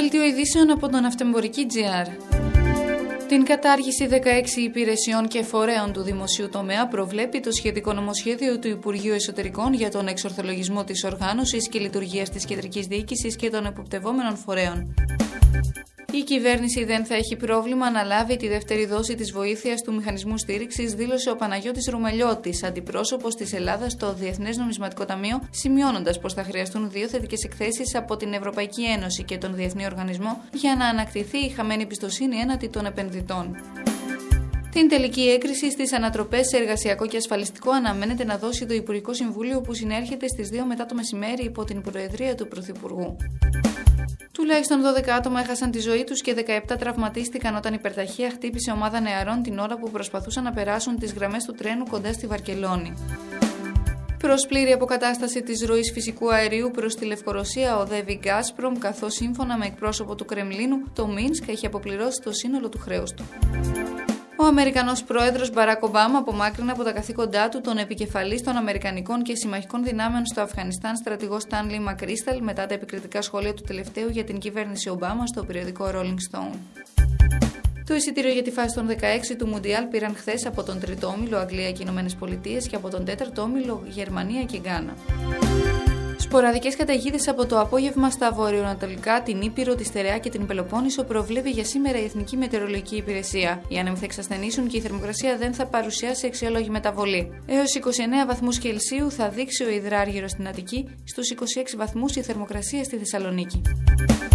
Δελτίο ειδήσεων από τον Ναυτεμπορική.gr. Την κατάργηση 16 υπηρεσιών και φορέων του δημοσίου τομέα προβλέπει το σχετικό νομοσχέδιο του Υπουργείου Εσωτερικών για τον εξορθολογισμό της οργάνωσης και λειτουργίας της κεντρικής διοίκησης και των εποπτευόμενων φορέων. Η κυβέρνηση δεν θα έχει πρόβλημα να λάβει τη δεύτερη δόση της βοήθειας του Μηχανισμού Στήριξης, δήλωσε ο Παναγιώτης Ρουμελιώτης, αντιπρόσωπος της Ελλάδας στο Διεθνές Νομισματικό Ταμείο, σημειώνοντας πως θα χρειαστούν 2 θετικές εκθέσεις από την Ευρωπαϊκή Ένωση και τον Διεθνή Οργανισμό για να ανακτηθεί η χαμένη εμπιστοσύνη έναντι των επενδυτών. Την τελική έγκριση στις ανατροπές σε εργασιακό και ασφαλιστικό αναμένεται να δώσει το Υπουργικό Συμβούλιο που συνέρχεται στις 2 μετά το μεσημέρι υπό την προεδρία του Πρωθυπουργού. Τουλάχιστον 12 άτομα έχασαν τη ζωή τους και 17 τραυματίστηκαν όταν υπερταχεία χτύπησε ομάδα νεαρών την ώρα που προσπαθούσαν να περάσουν τις γραμμές του τρένου κοντά στη Βαρκελόνη. Προς πλήρη αποκατάσταση της ροής φυσικού αερίου προς τη Λευκορωσία οδεύει η Gazprom, καθώς σύμφωνα με εκπρόσωπο του Κρεμλίνου, το Μίνσκ έχει αποπληρώσει το σύνολο του χρέους του. Ο Αμερικανός πρόεδρος Μπαράκ Ομπάμα απομάκρυνε από τα καθήκοντά του τον επικεφαλής των Αμερικανικών και συμμαχικών δυνάμεων στο Αφγανιστάν, στρατηγό Στάνλι Μακρίσταλ, μετά τα επικριτικά σχόλια του τελευταίου για την κυβέρνηση Ομπάμα στο περιοδικό Rolling Stone. Το εισιτήριο για τη φάση των 16 του Μουντιάλ πήραν χθες από τον τρίτο όμιλο Αγγλία και Ηνωμένες Πολιτείες και από τον τέταρτο όμιλο Γερμανία και Γκάνα. Σποραδικές καταιγίδες από το απόγευμα στα βορειοανατολικά, την Ήπειρο, τη Στερεά και την Πελοπόννησο προβλέπει για σήμερα η Εθνική Μετεωρολογική Υπηρεσία. Οι άνεμοι θα εξασθενήσουν και η θερμοκρασία δεν θα παρουσιάσει αξιόλογη μεταβολή. Έως 29 βαθμούς Κελσίου θα δείξει ο υδράργυρος στην Αττική, στους 26 βαθμούς η θερμοκρασία στη Θεσσαλονίκη.